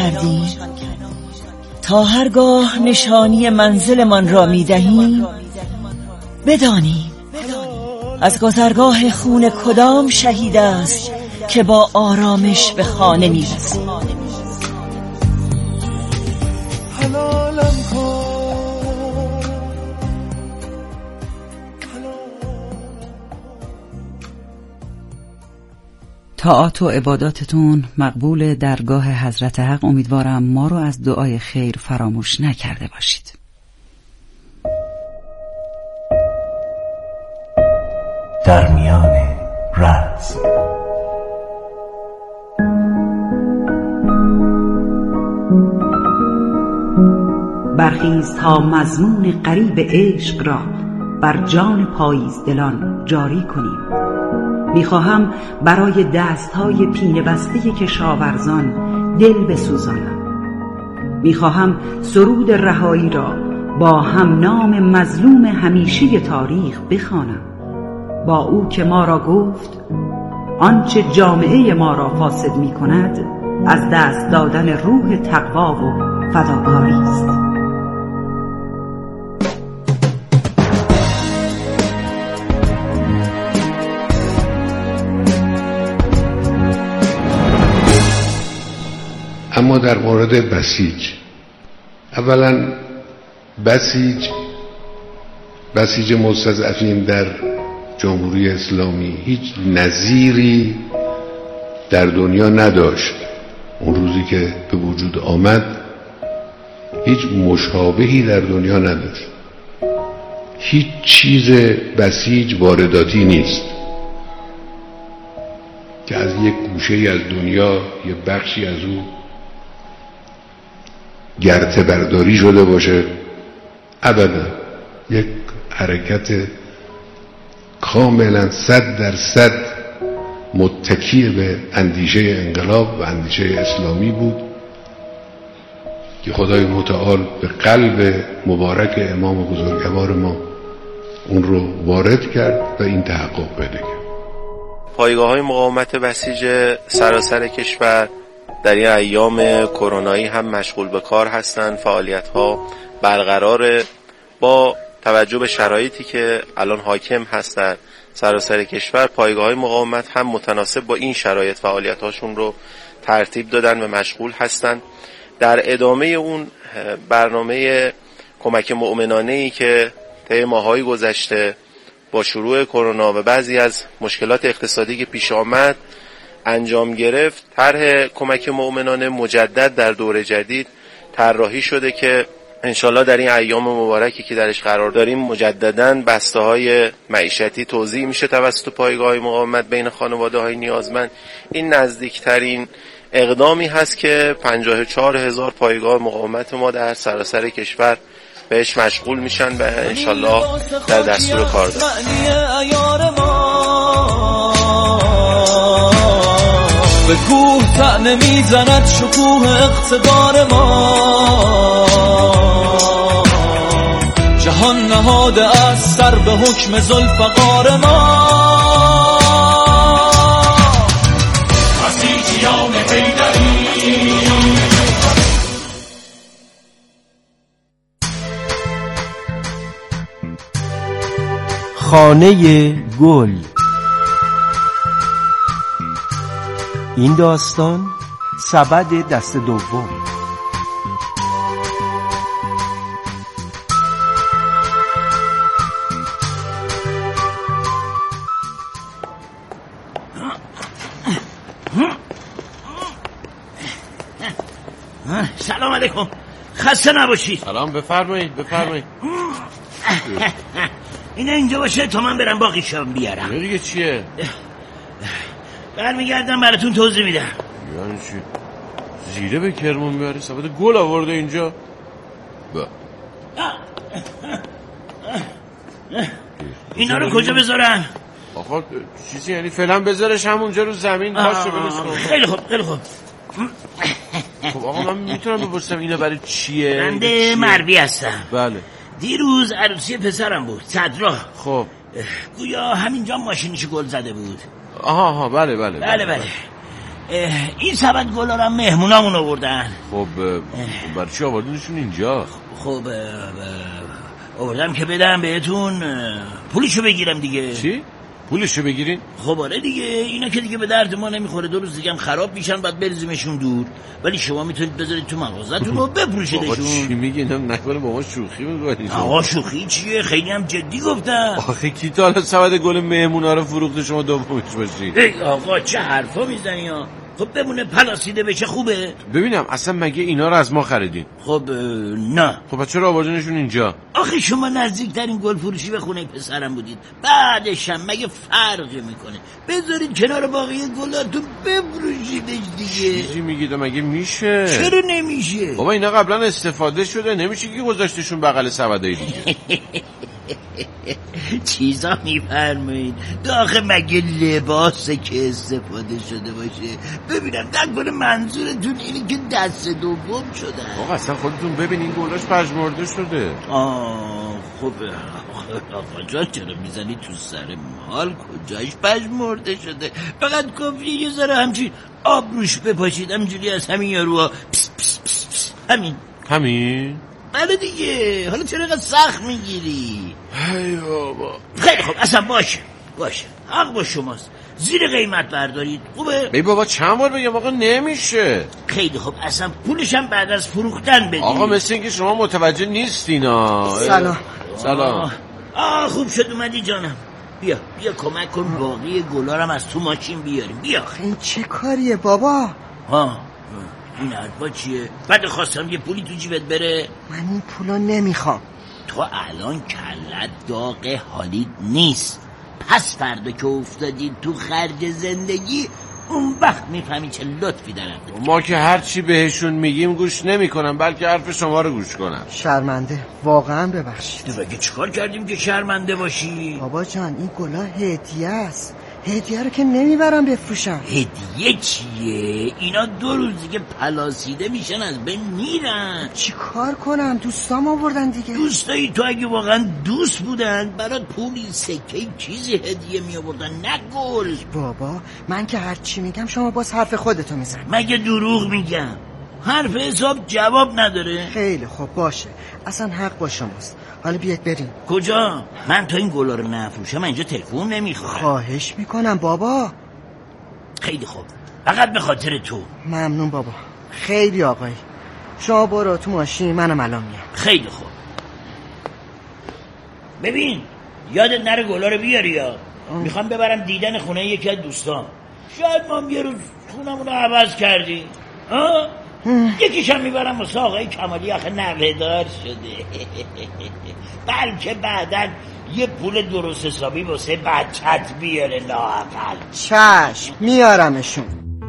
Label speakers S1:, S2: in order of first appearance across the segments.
S1: کردیم. تا هرگاه نشانی منزلمان را می‌دهیم بدانیم از گذرگاه خون کدام شهید است که با آرامش به خانه می‌رسیم.
S2: طاعات و عباداتتون مقبول درگاه حضرت حق. امیدوارم ما رو از دعای خیر فراموش نکرده باشید.
S3: در میان رزم.
S2: برخیز تا مضمون غریب عشق را بر جان پاییز دلان جاری کنیم. میخواهم برای دستهای پینه بسته کشاورزان دل بسوزانم. میخواهم سرود رهایی را با هم نام مظلوم همیشه تاریخ بخوانم، با او که ما را گفت آنچه جامعه ما را فاسد میکند از دست دادن روح تقوا و فداکاری است.
S4: اما در مورد بسیج، اولا بسیج مستضعفین در جمهوری اسلامی هیچ نظیری در دنیا نداشت. اون روزی که به وجود آمد هیچ مشابهی در دنیا نداشت. هیچ چیز بسیج وارداتی نیست که از یک گوشه از دنیا یه بخشی از او گرته برداری شده باشه. ابدا، یک حرکت کاملا 100% متکی به اندیشه انقلاب و اندیشه اسلامی بود که خدای متعال به قلب مبارک امام بزرگوار ما اون رو وارد کرد و این تحقق پیدا کرد.
S5: پایگاه‌های مقاومت بسیج سراسر کشور در این ایام کرونایی هم مشغول به کار هستند. فعالیت‌ها برقراره با توجه به شرایطی که الان حاکم هست در سراسر کشور. پایگاه‌های مقاومت هم متناسب با این شرایط فعالیت‌هاشون رو ترتیب دادن و مشغول هستند. در ادامه اون برنامه کمک مؤمنانه‌ای که طی ماه‌های گذشته با شروع کرونا و بعضی از مشکلات اقتصادی که پیش آمد انجام گرفت، طرح کمک مؤمنانه مجدد در دور جدید طراحی شده که انشالله در این ایام مبارکی که درش قرار داریم مجدداً بسته‌های معیشتی توزیع میشه توسط پایگاه‌های مقاومت بین خانواده‌های نیازمند. این نزدیکترین اقدامی هست که 54,000 پایگاه مقاومت ما در سراسر کشور بهش مشغول میشن و انشالله در دستور کار دارن.
S6: به کوه طعنه میزند شکوه اقتدار ما، جهان نهاده از سر به حکم ذوالفقار ما. بسیجیان حیدری
S7: خانه گل. این داستان سبد دست دوم.
S8: سلام علیکم، خسته نباشید.
S9: سلام، بفرمایید.
S8: اینا اینجا باشه تا من برم باقیشم بیارم.
S9: اینا دیگه چیه؟
S8: برمیگردم براتون توضیح میدم.
S9: یعنی چی؟ زیره به کرمون میاره؟ سبد گل آورده اینجا؟
S8: اینا رو کجا بذارم؟
S9: آخه چیزی یعنی فعلا بذارش همونجا رو زمین باشه بلش کن.
S8: خیلی خوب.
S9: خب آقا من میتونم بپرسم اینا برای چیه؟
S8: بنده مروی هستم.
S9: بله.
S8: دیروز عروسی پسرم بود، صدرا.
S9: خب
S8: گویا همینجا ماشینش گل زده بود.
S9: آها بله.
S8: این سبد گلا رو مهمونامون آوردن.
S9: خب برای چی آوردنشون اینجا؟
S8: خب آوردم که بدم بهتون پولشو بگیرم دیگه.
S9: چی؟ پولشو بگیرین؟
S8: خب آره دیگه، اینا که دیگه به درد ما نمیخوره، 2 روز دیگه هم خراب میشن، بعد بریزیمشون دور. ولی شما میتونید بذارید تو مغازتون و بفروشیدشون.
S9: آقا چی میگی؟ اینا نکنه با ما شوخی میکنید؟
S8: آقا شوخی چیه؟ خیلی هم جدی گفتم.
S9: آخه کی تا حالا سبد گل مهمونا رو فروخته شما دومش باشید؟
S8: ای آقا چه حرفا میزنی ها؟ خب بمونه پلاسیده بشه خوبه؟
S9: ببینم اصلا مگه اینا رو از ما خریدین؟
S8: خب نه.
S9: خب چرا آوردنشون اینجا؟
S8: آخه شما نزدیکترین گل فروشی به خونه پسرم بودید، بعدش هم مگه فرقی میکنه؟ بذارید کنار باقی گلاتون بفروشیدش دیگه.
S9: چیزی میگید مگه میشه؟
S8: چرا نمیشه؟
S9: بابا اینا قبلا استفاده شده، نمیشه که گذاشتشون بغل سبدای دیگه.
S8: چیزا میفرمایید داخل مگه لباسه که استفاده شده باشه؟ ببینم نکنه منظورتون اینه که دست دوم شده.
S9: آقا اصلا خودتون ببین این گلاش پژمرده شده.
S8: خب آقا جان چرا میزنی تو سر مال؟ کجاش پژمرده شده؟ فقط کافیه یه ذره همچین آب روش بپاشید، همجوری از همین یاروها پس پس پس پس. همین بله دیگه. حالا چرا اینقدر سخت میگیری؟
S9: ای بابا
S8: خیلی خوب اصلا باشه حق با شماست، زیر قیمت بردارید. خوبه؟
S9: ای بابا چند بار بگم آقا نمیشه.
S8: خیلی خوب اصلا پولشم بعد از فروختن بدید.
S9: آقا مثل اینکه شما متوجه نیستینا. سلام.
S8: خوب شد اومدی جانم. بیا کمک کن باقی گلارم از تو ماشین بیاریم. بیا.
S10: این چه کاریه بابا؟
S8: این حرفا چیه؟ بعد خواستم یه پولی تو جیبت بره.
S10: من این پولا نمیخوام.
S8: تو الان کلت داغ حالیت نیست، پس فردا که افتادی تو خرج زندگی اون وقت میفهمی چه لطفی دارم.
S9: ما که هر چی بهشون میگیم گوش نمیکنن، بلکه حرف شما رو گوش کنن.
S10: شرمنده، واقعا ببخشید.
S8: دیگه چیکار کردیم که شرمنده باشی؟
S10: بابا جان این گلا هدیه است، هدیه رو که نمیبرم بفروشم.
S8: هدیه چیه؟ اینا 2 روز دیگه پلاسیده میشن، از بین میرن.
S10: چی کار کنم؟ دوستام آوردن دیگه.
S8: دوستایی تو اگه واقعا دوست بودن برات پولی سکه چیزی هدیه می آوردن، نه گل.
S10: بابا من که هر چی میگم شما باز حرف خودتو میزنی.
S8: مگه دروغ میگم؟ حرف حساب جواب نداره.
S10: خیلی خوب باشه، اصلا حق با شماست. حالا بیاد بریم.
S8: کجا؟ من تا این گلا رو نفروشم اینجا تلفن نمیخوام.
S10: خواهش میکنم بابا.
S8: خیلی خوب، فقط به خاطر تو.
S10: ممنون بابا، خیلی آقایی. شما برو تو ماشین، منم الان میام.
S8: خیلی خوب. ببین یادت نره گلا رو بیاری یا میخوام ببرم دیدن خونه یکی از دوستان. شاید ما یه روز خونمون رو عوض کردی. یکیشم میبرم واسه آقای کمالی، آخه نوه‌دار شده. بلکه بعدن یه پول درست حسابی واسه بچت بیاره لااقل.
S10: چشم میارمشون.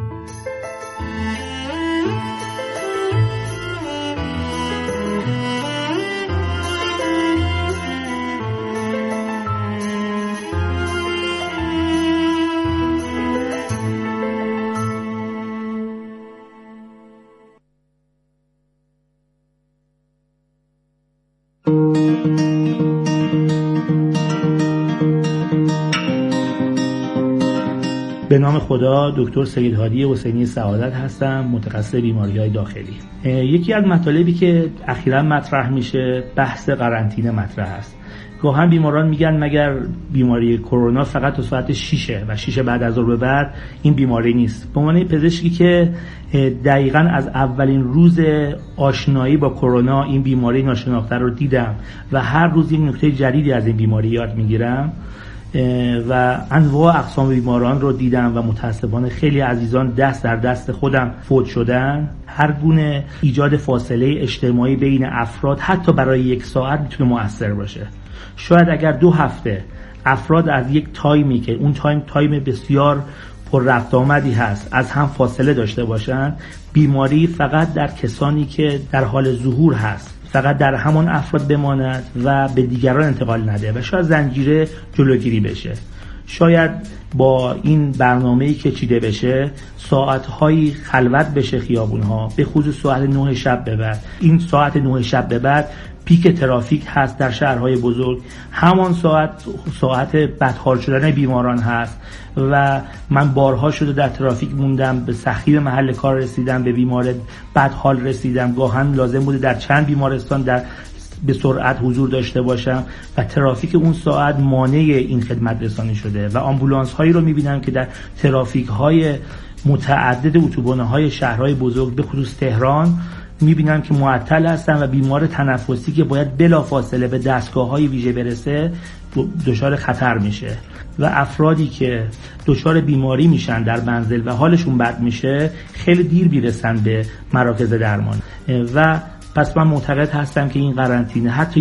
S11: به نام خدا، دکتر سید هادی حسینی سعادت هستم، متخصص بیماری‌های داخلی. یکی از مطالبی که اخیراً مطرح میشه بحث قرنطینه مطرح است. گاهن بیماران میگن مگر بیماری کرونا فقط تا ساعت 6 و 6 بعد از ظهر به بعد این بیماری نیست. به عنوان پزشکی که دقیقاً از اولین روز آشنایی با کرونا این بیماری ناشناخته رو دیدم و هر روز یک نکته جدیدی از این بیماری یاد میگیرم و انواع اقسام بیماران رو دیدم و متاسفانه خیلی عزیزان دست در دست خودم فوت شدن. هر گونه ایجاد فاصله اجتماعی بین افراد حتی برای 1 ساعت میتونه مؤثر باشه. شاید اگر 2 هفته افراد از یک تایمی که اون تایم بسیار پر رفت آمدی هست از هم فاصله داشته باشن، بیماری فقط در کسانی که در حال ظهور هست فقط در همان افراد بماند و به دیگران انتقال نده و شاید زنجیره جلوگیری بشه. شاید با این برنامه‌ای که چیده بشه ساعت‌هایی خلوت بشه خیابون‌ها، به خصوص ساعت 9 شب به بعد. این ساعت 9 شب به بعد پیک ترافیک هست در شهرهای بزرگ، همان ساعت بدحال شدن بیماران هست و من بارها شده در ترافیک موندم، به سختی محل کار رسیدم، به بیمار بدحال رسیدم، گاهن لازم بوده در چند بیمارستان به سرعت حضور داشته باشم و ترافیک اون ساعت مانع این خدمت رسانی شده و آمبولانس هایی رو میبینم که در ترافیک های متعدد اتوبان‌های شهرهای بزرگ به خصوص تهران میبینم که معطل هستن و بیمار تنفسی که باید بلافاصله به دستگاه‌های ویژه برسه دچار خطر میشه و افرادی که دچار بیماری میشن در منزل و حالشون بد میشه خیلی دیر میرسن به مراکز درمان و پس من معتقد هستم که این قرنطینه حتی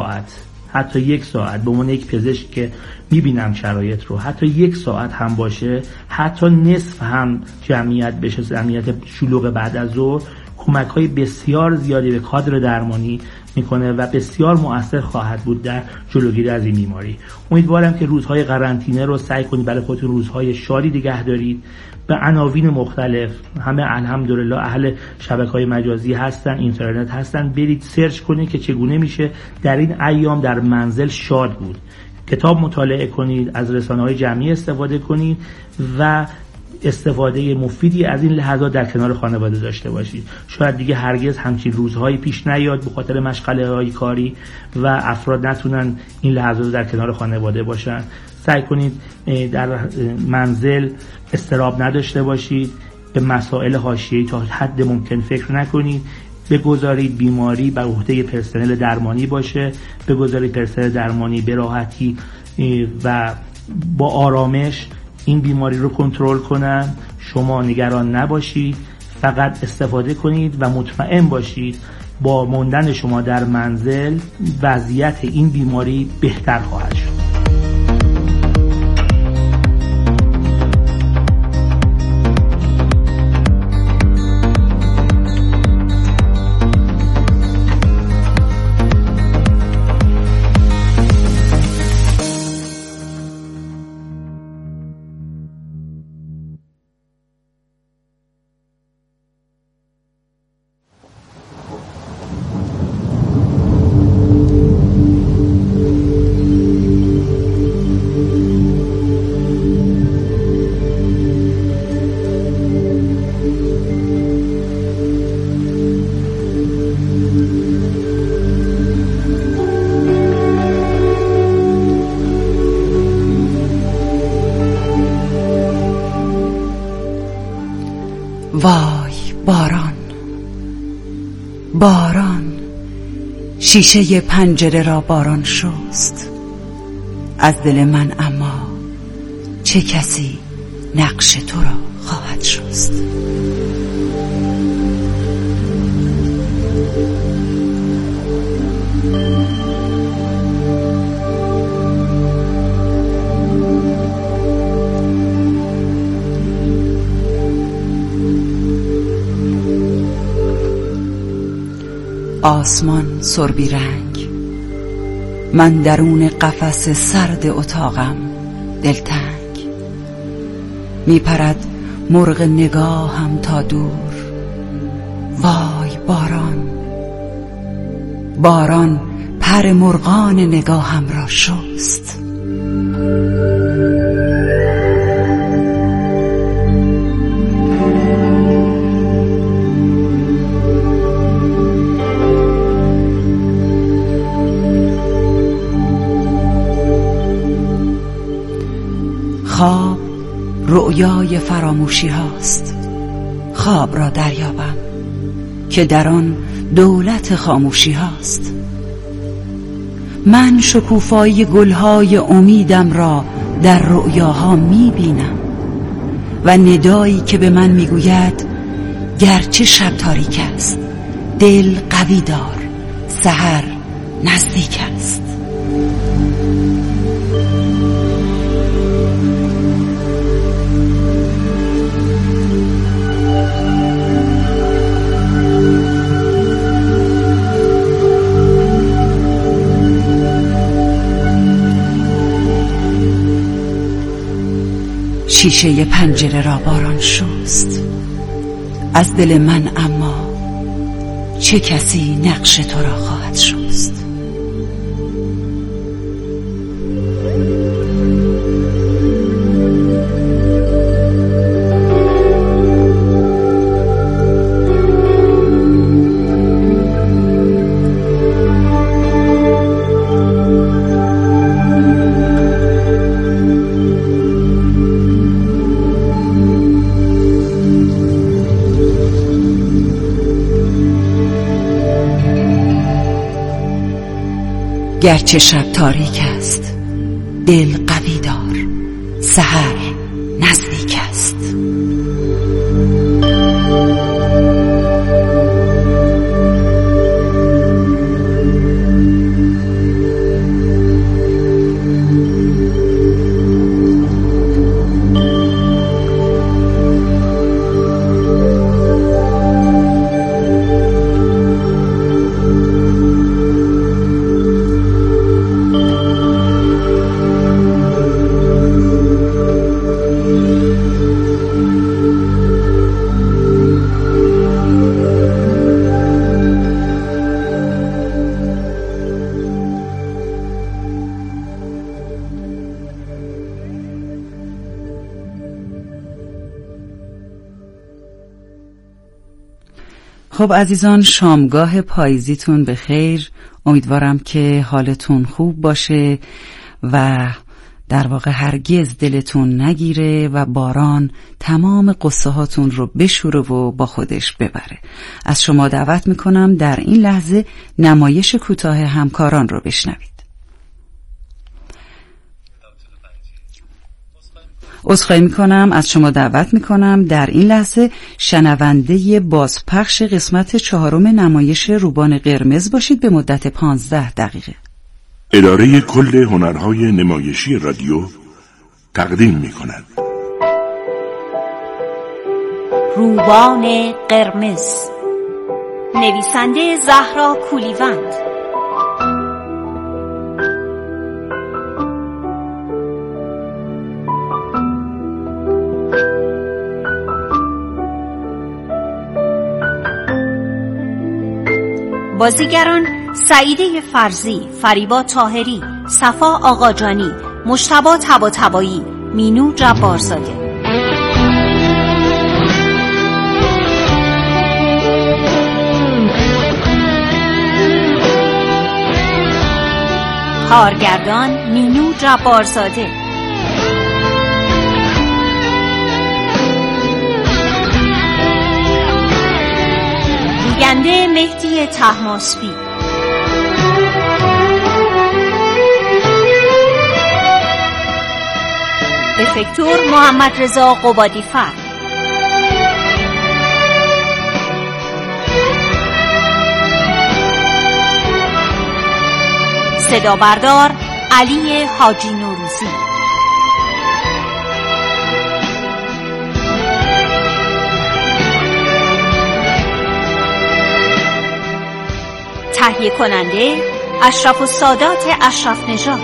S11: یک ساعت به عنوان یک پزشک که میبینم شرایط رو، حتی 1 ساعت هم باشه، حتی نصف هم جمعیت بشه، جمعیت شلوغ بعد از ظهر، کمک‌های بسیار زیادی به کادر درمانی میکنه و بسیار مؤثر خواهد بود در جلوگیری از این بیماری. امیدوارم که روزهای قرنطینه رو سعی کنید برای خودتون روزهای شادی نگه دارید. به عناوین مختلف، همه الحمدلله اهل شبکه‌های مجازی هستن، اینترنت هستن، برید سرچ کنید که چگونه میشه در این ایام در منزل شاد بود. کتاب مطالعه کنید، از رسانه‌های جمعی استفاده کنید و استفاده مفیدی از این لحظات در کنار خانواده داشته باشید. شاید دیگه هرگز همچین روزهایی پیش نیاد به خاطر مشغله‌های کاری و افراد نتونن این لحظات در کنار خانواده باشن. سعی کنید در منزل اضطراب نداشته باشید، به مسائل حاشیه‌ای تا حد ممکن فکر نکنید، بگذارید بیماری بر عهده پرسنل درمانی باشه، بگذارید پرسنل درمانی به راحتی و با آرامش این بیماری رو کنترل کنن. شما نگران نباشید، فقط استفاده کنید و مطمئن باشید با موندن شما در منزل وضعیت این بیماری بهتر خواهد شد.
S2: وای باران شیشه پنجره را باران شست از دل من، اما چه کسی نقش تو را خواهد شست؟ آسمان سربی رنگ، من درون قفس سرد اتاقم دلتنگ، میپرد مرغ نگاهم تا دور. وای باران پر مرغان نگاهم را شست. خواب رؤیای فراموشی هاست، خواب را دریابم که در آن دولت خاموشی هاست. من شکوفایی گلهای امیدم را در رؤیاها میبینم و ندایی که به من میگوید گرچه شب تاریک است، دل قوی دار، سحر نزدیک است. شیشه پنجره را باران شست از دل من، اما چه کسی نقش تو را خواهد شست؟ گرچه شب تاریک است دل قوی دار، سحر نزدیک است. خب عزیزان، شامگاه پاییزیتون به خیر. امیدوارم که حالتون خوب باشه و در واقع هرگز دلتون نگیره و باران تمام قصه هاتون رو بشوره و با خودش ببره. از شما دعوت میکنم در این لحظه نمایش کوتاه همکاران رو بشنوید. عذرخواهی میکنم، از شما دعوت میکنم در این لحظه شنونده بازپخش قسمت 4 نمایش روبان قرمز باشید به مدت 15 دقیقه.
S12: اداره کل هنرهای نمایشی رادیو تقدیم میکند
S13: روبان قرمز، نویسنده زهرا کولیوند، بازیگران سعیده فرزی، فریبا طاهری، صفا آقاجانی، مجتبی طباطبایی، مینو جبارزاده. کارگردان مینو جبارزاده. گوینده مهدی طهماسبی. افکتور محمد رضا قبادیفر. صدا بردار علی حاجی نوروزی. تهیه کننده اشرف السادات اشرف نژاد.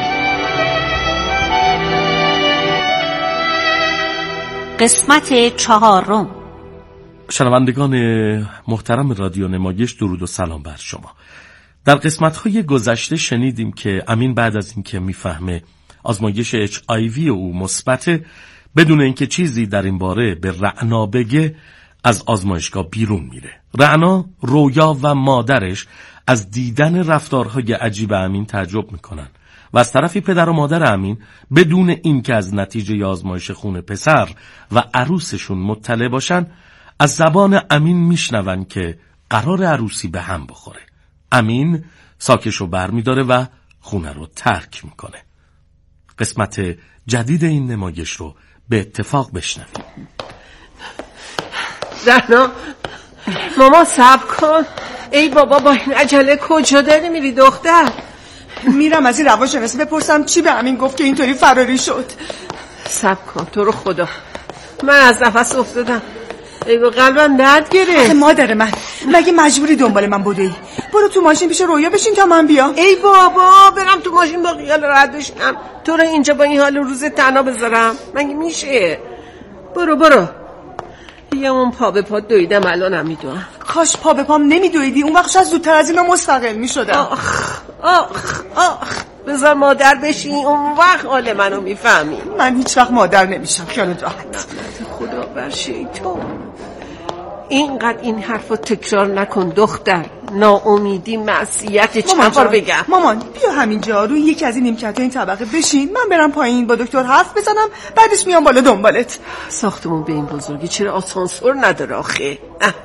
S13: قسمت 4.
S14: شنوندگان محترم رادیو نمایش، درود و سلام بر شما. در قسمت‌های گذشته شنیدیم که امین بعد از اینکه میفهمه آزمایش HIV او مثبته، بدون اینکه چیزی در این باره به رعنا بگه از آزمایشگاه بیرون میره. رعنا، رویا و مادرش از دیدن رفتارهای عجیب امین تعجب میکنن و از طرفی پدر و مادر امین بدون اینکه از نتیجه آزمایش خون پسر و عروسشون مطلع باشن از زبان امین میشنون که قرار عروسی به هم بخوره. امین ساکشو بر میداره و خونه رو ترک میکنه. قسمت جدید این نمایش رو به اتفاق بشنویم.
S15: زهنا، ماما صبر کن. ای بابا، با این عجله کجا داری میری دختر؟
S16: میرم از این روانشناس بپرسم چی به امین گفت که اینطوری فراری شد.
S15: صبر کن، تو رو خدا، من از نفس افتادم. ایگو قلبم درد گرفت.
S16: مادر من، مگه مجبوری دنبال من بودی؟ برو تو ماشین پیش رویا بشین تا من بیام.
S15: ای بابا، برم تو ماشین با خیال راحت بشینم؟ تو رو اینجا با این حال روز تنها بذارم؟ مگه میشه؟ برو یه اون پا به پا دویدم، الانم میدونم.
S16: کاش پا به پام نمیدویدی، اون وقت شاید زودتر از اینا مستقل میشدم.
S15: آخ بذار مادر بشی، اون وقت حال منو میفهمی.
S16: من هیچ وقت مادر نمیشم، خیالت راحت.
S15: خدا بر شیطان. اینقدر این حرفو تکرار نکن دختر. ناامیدی معصیت. چند بار بگم؟
S16: مامان بیا همینجا روی یکی از این نیمکت‌های این طبقه بشین، من برم پایین با دکتر حرف بزنم، بعدش میام بالا دنبالت.
S15: ساختمون به این بزرگی چرا آسانسور نداره آخه؟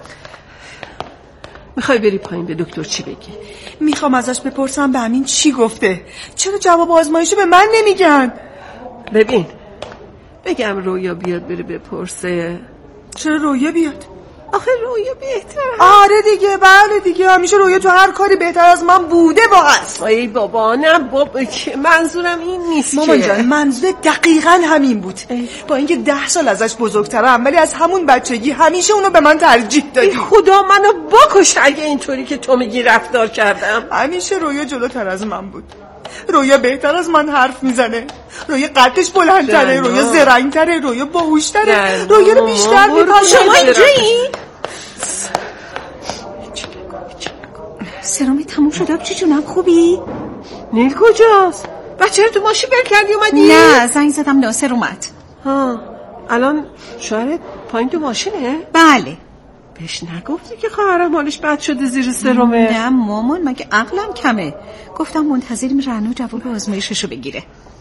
S15: میخوای بری پایین به دکتر چی بگی؟
S16: میخوام ازش بپرسم به همین چی گفته، چرا جواب آزمایشو به من نمیگن؟
S15: ببین بگم رویا بیاد بره بپرسه.
S16: چرا رویا بیاد؟
S15: آخه رویا بهتره.
S16: آره دیگه، بله دیگه، همیشه رویا تو هر کاری بهتر از من بوده با هست.
S15: ای بابا نه بابا، منظورم این نیست.
S16: مامان جان منظور دقیقاً همین بود. با اینکه 10 سال ازش بزرگترم ولی از همون بچگی همیشه اونو به من ترجیح دادی.
S15: خدا منو بکش اگه اینطوری که تو میگی رفتار کردم.
S16: همیشه رویا جلوتر از من بود. رویا بهتر از من حرف میزنه، رویا قدش بلندتره، رویا زرنگتره، رویا باهوشتره، رویا رو بیشتر میپسنده.
S15: شما اینجایی؟
S17: سرامی تموم شد. چی جونم خوبی؟
S15: نیل کجاست؟ بچه رو تو ماشین بر کردی اومدی؟
S17: نه زنگ زدم ناصر اومد.
S15: الان شوهرت پایین تو ماشینه؟
S17: بله.
S15: بهش نگفتی که خواهرم حالش بد شده زیر سرمه؟
S17: نه مامان مگه عقلم کمه. گفتم منتظریم رنو جواب آزمایششو بگیره.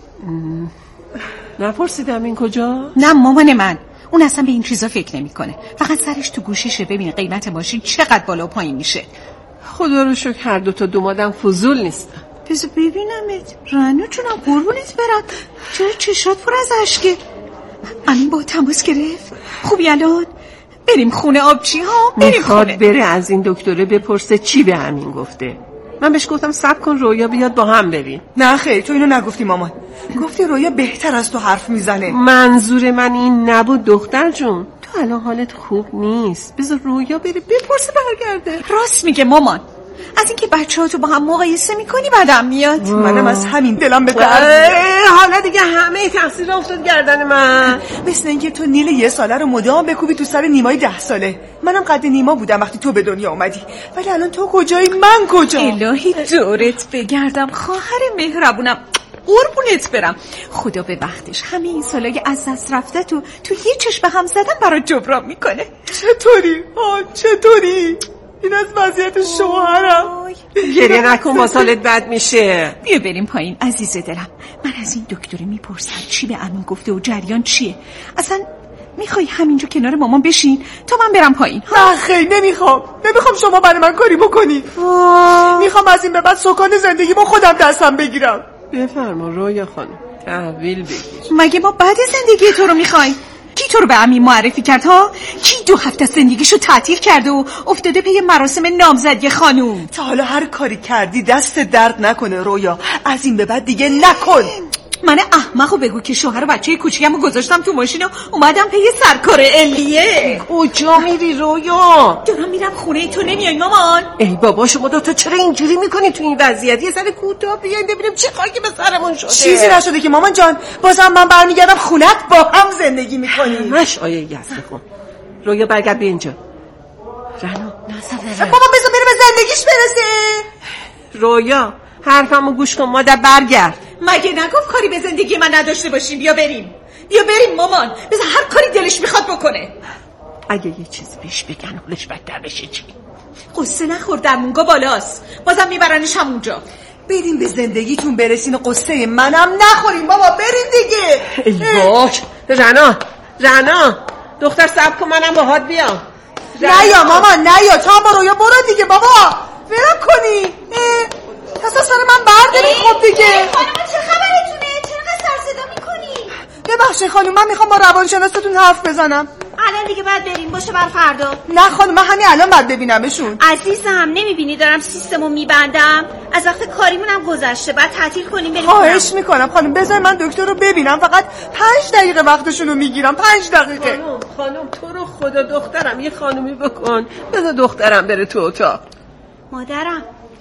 S15: نپرسیدم این کجا؟
S17: نه مامان من، اون اصلا به این چیزا فکر نمیکنه، فقط سرش تو گوشیشه ببینه قیمت ماشین چقدر بالا و پایین میشه.
S15: خدا رو شکر هر دوتا دومادم فضول نیستن.
S17: بذار ببینمت رنو جونم، قربونت برم. چرا چشات پر از اشکه؟ امین با تماس گرفت؟ خوبی الان؟ بریم خونه آبچی ها، بریم
S15: میخواد
S17: خونه.
S15: بره از این دکتره بپرسه چی به همین گفته. من بهش گفتم صبر کن رویا بیاد با هم بریم.
S16: نه خیر تو اینو نگفتی مامان، گفتی رویا بهتر از تو حرف میزنه.
S15: منظور من این نبود دختر جون، تو الان حالت خوب نیست، بذار رویا بره بپرسه برگرده.
S17: راست میگه مامان، از اینکه بچه‌هاتو با هم مقایسه میکنی بعدم میاد.
S16: منم از همین دلم به درد.
S15: حالا دیگه همه تقصیر افتاد گردن من.
S16: مثل اینکه تو نیل 1 ساله رو مدام بکوبی تو سر نیمای 10 ساله. منم قد نیما بودم وقتی تو به دنیا اومدی، ولی الان تو کجایی من کجا؟
S17: الهی دورت بگردم خواهر مهربونم، قربونت برم. خدا به وقتش همه این سالای از دست رفته تو یه چشم هم زدن برات جبران میکنه.
S16: چطوری؟ چطوری؟ این از وضعیت شوهرم.
S15: گریه نکن با سالت بد میشه.
S17: بیا بریم پایین عزیز دلم. من از این دکتری میپرسم چی به امین گفته و جریان چیه. اصلا میخوای همینجا کنار مامان بشین تا من برم پایین؟
S16: نه خیلی نمیخوام شما برای من کاری بکنی. میخوام از این به بعد سکان زندگی با خودم دستم بگیرم.
S15: بفرما رویا خانم تحویل بگیر.
S17: مگه ما بعد زندگی تو رو میخوایم؟ کی تو رو به امین معرفی کرد ها؟ کی 2 هفته زندگیشو تعطیل کرده و افتاده پی مراسم نامزدی خانوم؟
S16: تا حالا هر کاری کردی دست درد نکنه رویا، از این به بعد دیگه نکن.
S17: من احمقو بگو که شوهر و بچه کوچیکمو گذاشتم تو ماشین و اومدم پی سرکار علیه.
S15: کجا میری رویا؟
S17: دارم میرم خونه تو، نمیای مامان؟
S15: ای بابا شما دوتا چرا اینجوری میکنی تو این وضعیت؟ یه سر کوتاه بیاین ببینیم چه خاکی به سرمون شده.
S16: چیزی نشده که مامان جان، بازم من برمیگردم خونت با هم زندگی میکنیم.
S15: مش آیه یزده کن. رویا برگرد بیا اینجا. رنا
S16: بابا بذار بره به زندگیش برسه.
S15: رویا حرفمو گوش کن مادر، برگرد.
S17: مگه نگفت کاری به زندگی من نداشته باشیم؟ بیا بریم مامان، بذار هر کاری دلش میخواد بکنه.
S15: اگه یه چیز بهش بگن حالش بدتر بشه چی؟
S17: قصه نخور، درمونگا بالاست، بازم میبرنش همونجا.
S16: بریم به زندگیتون برسین و قصه منم نخوریم بابا، بریم دیگه.
S15: ای باش رنا دختر صبر کن منم باهات بیام.
S16: نه یا مامان نه یا، تو هم برو یا برو دیگه بابا، ولم کنی. اصلا سر من برده میخواب دیگه.
S17: خانم چه خبرتونه؟ چرا سر صدا میکنی؟
S16: ببخشید خانم، من میخوام با روانشناستون حرف بزنم.
S13: الان دیگه باید بریم باشه بر فردا.
S16: نه خانم من همین الان باید ببینمشون.
S13: عزیزم نمیبینی دارم سیستمو میبندم، از وقت کاریمونم گذشته، بعد تعطیل کنیم بریم.
S16: خواهش میکنم خانم بذار من دکتر رو ببینم، فقط 5 دقیقه وقتشون رو میگیرم. 5 دقیقه.
S15: خانم تو رو خدا دخترم یه خانومی بکن، بذار دخترم بره تو اتاق.
S13: مادرم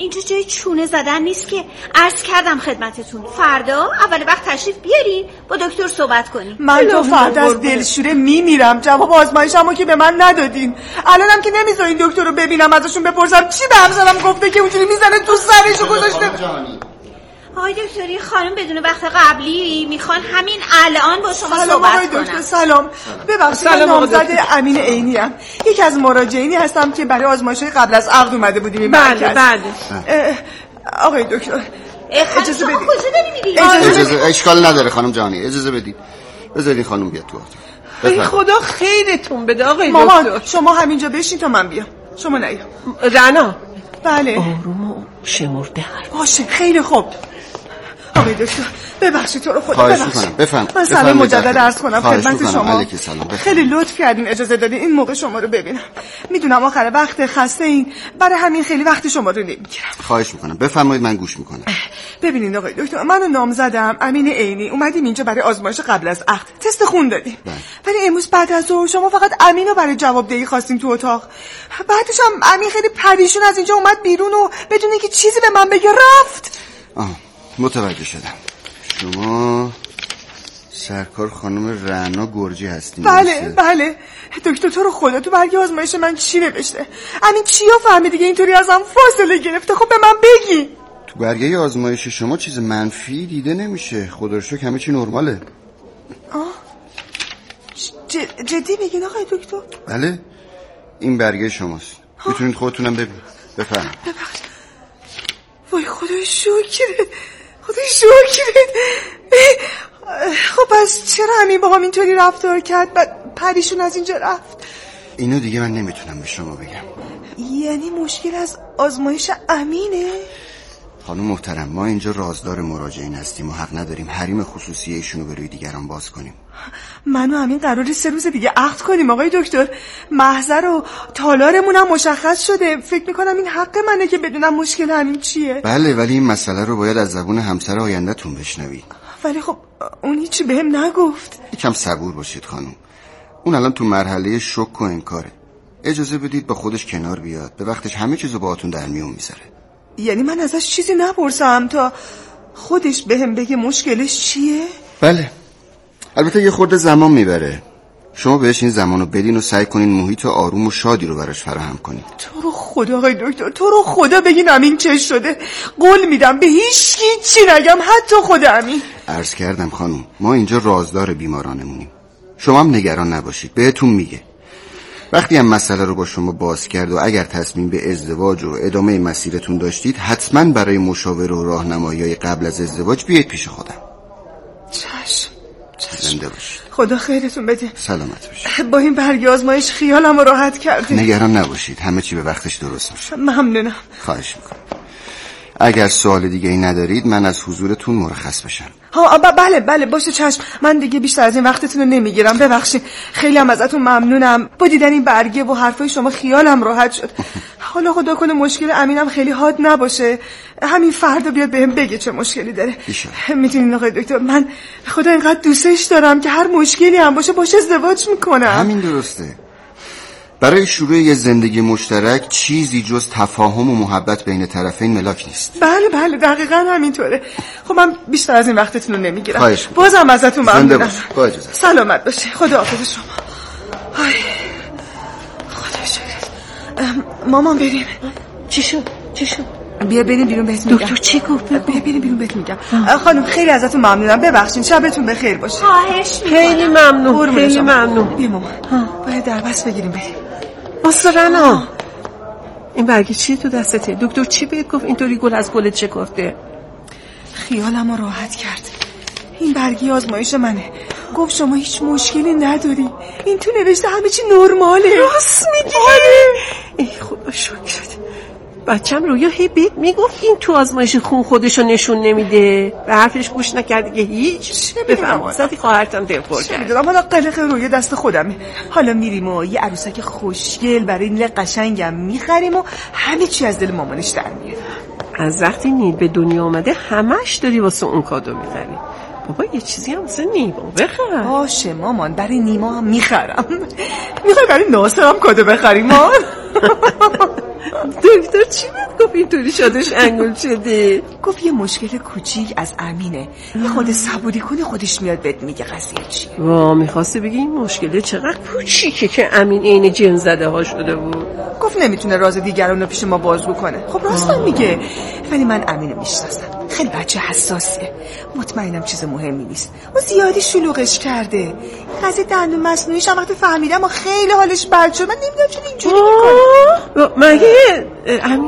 S13: اینجا جای چونه زدن نیست که. عرض کردم خدمتتون فردا اول وقت تشریف بیارین با دکتر صحبت کنیم.
S16: من تو فردا از دلشوره میمیرم. جواب آزمایشمو که به من ندادین. الانم که نمیذارین دکتر رو ببینم ازشون بپرسم چی به همسرم گفته که اونجوری میزنه تو سرشو گذاشته.
S13: آقای دکتری خانم بدون وقت قبلی میخوان همین الان با شما صحبت کنم.
S16: دکتر سلام. ببخشید من نامزد امین عینی ام. یکی از مراجعینی هستم که برای آزمایش‌های قبل از عقد اومده بودیم این مرکز.
S15: بله.
S16: آقای دکتر اجازه بدید.
S13: کجا داری میری؟
S18: اجازه اشکال نداره خانم جهانی، اجازه بدید. بذارید خانم بیاد تو اتاق.
S15: ای خدا خیرتون بده آقای دکتر.
S16: مامان شما همینجا بشین تا من بیام. شما نیا.
S15: رنا.
S16: بله.
S15: آروم و شمرده.
S16: باشه خیلی خوب. آقای دکتر ببخشید تو رو خدا
S18: ببخشید. بفهم.
S16: من سلام مجدد عرض کنم خدمت شما.
S18: سلام.
S16: خیلی لطف کردین اجازه دادین این موقع شما رو ببینم. میدونم آخر وقت خسته این، برای همین خیلی وقت شما رو نمیگیرم.
S18: خواهش میکنم بفرمایید من گوش میکنم.
S16: ببینید آقای دکتر من نامزدم امین عینی اومدیم اینجا برای آزمایش قبل از عقد. تست خون دادیم. ولی امروز بعد از ظهر شما فقط امین رو برای جوابدهی خواستین تو اتاق. بعدش هم امین خیلی پریشون از اینجا اومد بیرون و بدون اینکه چیزی به من بگه رفت.
S18: متوجه شدم. شما سرکار خانم رعنا گرجی هستین؟
S16: بله. دکتر تو رو خدا تو برگ آزمایش من چی نوشته؟ همین چیا فهمیدی که اینطوری ازم فاصله گرفته؟ خب به من بگی.
S18: تو برگه آزمایش شما چیز منفی دیده نمیشه. خدا رو شکر همه چی نرماله.
S16: جدی میگین آقای دکتر؟
S18: بله این برگه شماست. میتونید خودتونم ببینید. بفرمایید.
S16: وای خدای شکرت. خب پس چرا همین با هم اینطوری رفتار کرد بعد پریشون از اینجا رفت؟
S18: اینو دیگه من نمیتونم به شما بگم.
S16: یعنی مشکل از آزمایش امینه؟
S18: خانم محترم ما اینجا رازدار مراجعین هستیم و حق نداریم حریم خصوصی ایشونو به روی دیگران باز کنیم.
S16: من و امین قراره 3 روز دیگه عقد کنیم آقای دکتر. محضر و تالارمون هم مشخص شده. فکر میکنم این حق منه که بدونم مشکل همین چیه.
S18: بله ولی این مسئله رو باید از زبون همسر آینده‌تون بشنوید.
S16: ولی خب اون هیچی بهم نگفت.
S18: یکم صبور باشید خانم. اون الان تو مرحله شک و انکاره. اجازه بدید با خودش کنار بیاد. به وقتش همه چیزو باهاتون در میون میذاره.
S16: یعنی من ازش چیزی نپرسم تا خودش بهم بگه مشکلش چیه؟
S18: بله البته یه خورده زمان میبره. شما بهش این زمانو بدین و سعی کنین محیط آروم و شادی رو براش فراهم کنین.
S16: تو رو خدا آقای دکتر تو رو خدا بگین امین چه شده. قول میدم به هیچ کی چی نگم حتی خود امین.
S18: عرض کردم خانم ما اینجا رازدار بیمارانمونیم. شما هم نگران نباشید بهتون میگه. وقتی هم مسئله رو با شما باز کرد و اگر تصمیم به ازدواج و ادامه مسیرتون داشتید حتما برای مشاوره و راهنمایی قبل از ازدواج بیایید پیش خودم.
S16: چشم.
S18: زنده باشید.
S16: خدا خیرتون بده.
S18: سلامت باشید.
S16: با این برگ آزمایش خیالم رو راحت کردید.
S18: نگران نباشید همه چی به وقتش درست میشه.
S16: ممنونم.
S18: خواهش میکنم. اگر سوال دیگه ای ندارید من از حضورتون مرخص بشم.
S16: بله باشه چشم. من دیگه بیشتر از این وقتتون رو نمیگیرم. ببخشید خیلی هم ازتون ممنونم. با دیدن این برگه و حرفای شما خیالم راحت شد. حالا خدا کنه مشکل امینم خیلی حاد نباشه. همین فردا بیاد بهم بگه چه مشکلی داره. میدونین آقای دکتر من خدا اینقدر دوستش دارم که هر مشکلی هم باشه باشه ازدواج میکنم.
S18: همین درسته. برای شروع یه زندگی مشترک چیزی جز تفاهم و محبت بین طرفین ملاک نیست.
S16: بله دقیقاً همینطوره. خب من بیشتر از این وقتتون رو نمیگیرم. بازم ازتون ممنونم. سلامت باشه. خداحافظ شما. خدا شکر. مامان بریم.
S15: چی شد؟
S16: بیا بریم بیرون بهت میگم.
S15: دکتر چی گفت؟
S16: بیا بریم بیرون بهت میگم. خانم خیلی ازتون ممنونم. ببخشید شبتون بخیر باشه.
S13: خواهش می‌کنم.
S15: خیلی ممنون.
S16: بیا مامان. باید دربست بگیریم بریم.
S15: رنا این برگی چیه تو دستته؟ دکتر چی بهت گفت اینطوری گل از گلت چکارته؟
S16: خیالمو راحت کرد. این برگی آزمایش منه. گفت شما هیچ مشکلی نداری. این تو نوشته همه چی نرماله.
S15: راست میگی؟ ای خدا شکرت. بچم رویا هی بهت میگفت این تو آزمایش خون خودشو نشون نمیده. به حرفش گوش نکردی که هیچ. بفهم زدی خواهرتم دلخور کرد.
S16: میدونم حالا قلق رویا دست خودمه. حالا میریم و یه عروسک خوشگل برای نیل قشنگم میخریم و همه چی از دل مامانش در میاد.
S15: از وقتی نیل به دنیا اومده همش داری واسه اون کادو میخری. بابا یه چیزی هم واسه نیما بخر.
S16: باشه مامان برای نیما هم میخرم. میخوای برای ناصر هم کادو بخریم مامان؟
S15: دکتر چی بود گفت اینطوری شادش انگول شده؟
S16: گفت یه مشکل کوچیک از امینه، یه خورده صبوری کنی خودش میاد بهت میگه قضیه چیه.
S15: میخواسته بگی این مشکله چقدر کوچیکه که امین عین جن زده ها شده بود.
S16: گفت نمیتونه راز دیگران رو پیش ما بازگو کنه. خب راست میگه، ولی من امینو میشناسم، خیلی بچه حساسیه، مطمئنم چیز مهمی نیست. اون زیادی شلوغش کرده. قضیه دندون مصنوعیش هم وقتی فهمیدم و خیلی حالش بد شد. من نمیدونم چون اینجوری میکنه.
S15: مگه